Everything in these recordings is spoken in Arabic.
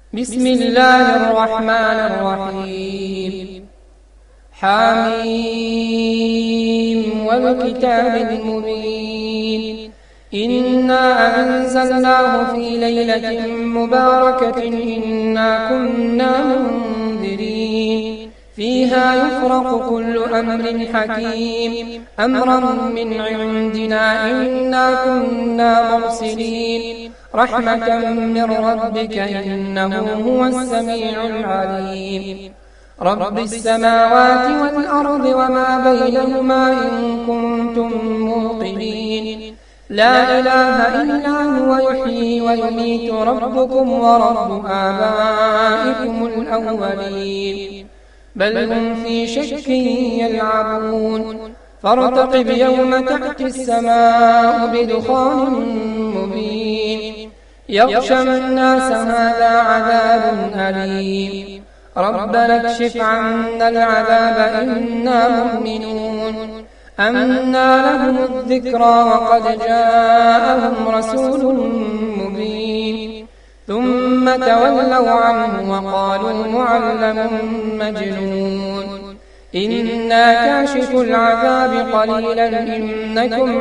بسم الله الرحمن الرحيم. حميم والكتاب المبين. إنا أنزلناه في ليلة مباركة إنا كنا منذرين فيها يفرق كل أمر حكيم أمرا من عندنا إنا كنا مرسلين رحمة من ربك إنه هو السميع العليم. رب السماوات والأرض وما بينهما إن كنتم موقنين لا إله إلا هو يحيي ويميت ربكم ورب آبائكم الأولين بل هم في شك يلعبون فارتقب يوم تأتي السماء بدخان مبين يغشى الناس هذا عذاب أليم ربنا اكشف عنا العذاب إنا مؤمنون أنى لهم الذكرى وقد جاءهم رسول مبين ثم تولوا عنه وقالوا معلم مجنون إنا كاشف العذاب قليلا إنكم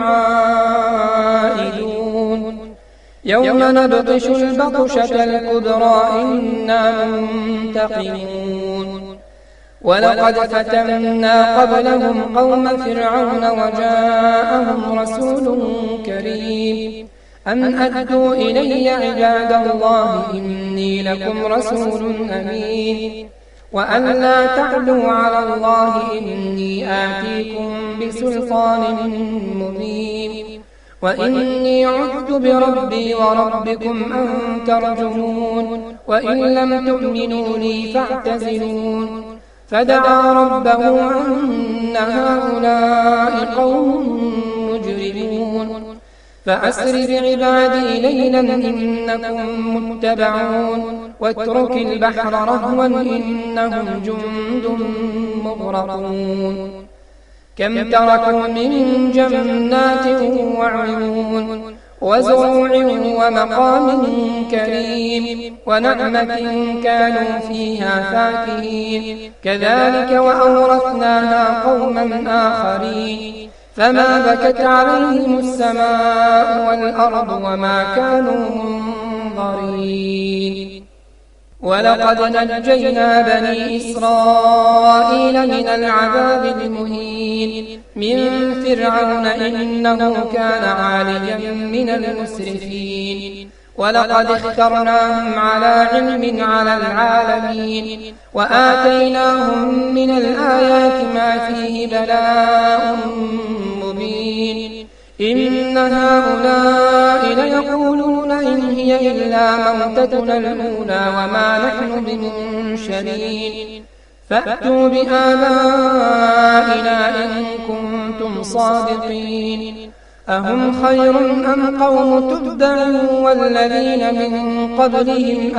عائدون يوم نبطش البطشة الكبرى إنا منتقمون ولقد فتنا قبلهم قوم فرعون وجاءهم رسول كريم أن أدوا إلي عباد الله إني لكم رسول أمين وأن لا تعلوا على الله إني آتيكم بسلطان مبين وإني عذت بربي وربكم أن ترجمون وإن لم تؤمنوا لي فاعتزلون فدعا ربه أن هؤلاء قوم مجرمون فأسر بعبادي ليلا إنكم متبعون واترك البحر رهوا إنهم جند مغرقون كم تركوا من جنات وعيون وزروع ومقام كريم ونعمة كانوا فيها فاكهين كذلك وأورثناها قوما آخرين فما بكت عليهم السماء والأرض وما كانوا منظرين ولقد نجينا بني إسرائيل من العذاب المهين من فرعون إنه كان عاليا من المسرفين ولقد اخترناهم على علم على العالمين وآتيناهم من الآيات ما فيه بلاء مبين إن هؤلاء ليقولون إن هي إلا موتتنا الأولى وما نحن بمنشرين فأتوا بآبائنا إن كنتم صادقين أهم خير أم قوم تبع والذين من قبلهم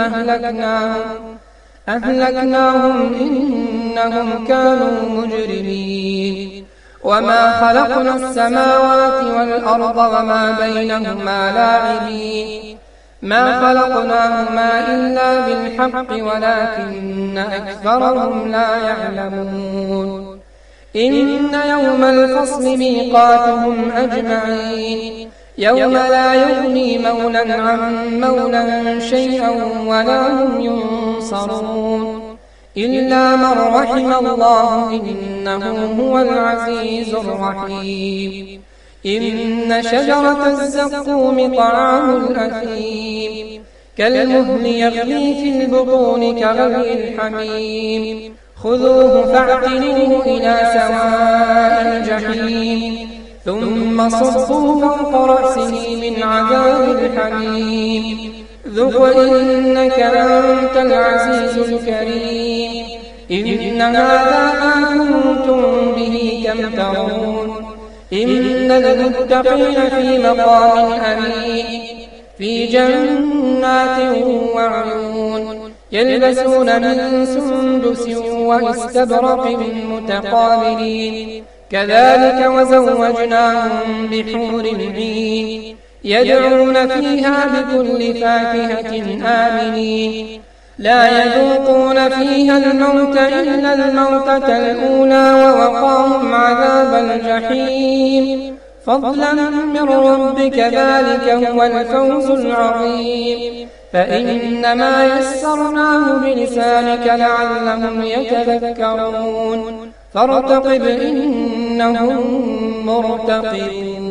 أهلكناهم إنهم كانوا مجرمين وما خلقنا السماوات والأرض وما بينهما لاعبين ما خلقناهما إلا بالحق ولكن أكثرهم لا يعلمون إن يوم الفصل ميقاتهم أجمعين يوم لا يغني مولى عن مولى شيئا ولا هم ينصرون إلا من رحم الله إنه هو العزيز الرحيم إن شجرة الزقوم طعام الأثيم كالمهل يغلي في البطون كغلي الحميم خذوه فاعتلوه إلى سواء الجحيم ثم صفوه فوق رأسه من عذاب الحميم ذق إنك أنت العزيز الكريم إن هذا ما كنتم به تمترون إن المتقين في مقام أمين في جنات وعيون يلبسون من سندس واستبرق متقابلين كذلك وزوجناهم بحور عين يدعون فيها بكل فاكهة آمنين لا يذوقون فيها الموت إلا الموتة الأولى ووقاهم عذاب الجحيم فضلا من ربك ذلك هو الفوز العظيم فإنما يسرناه بلسانك لعلهم يتذكرون فارتقب إنهم مرتقبون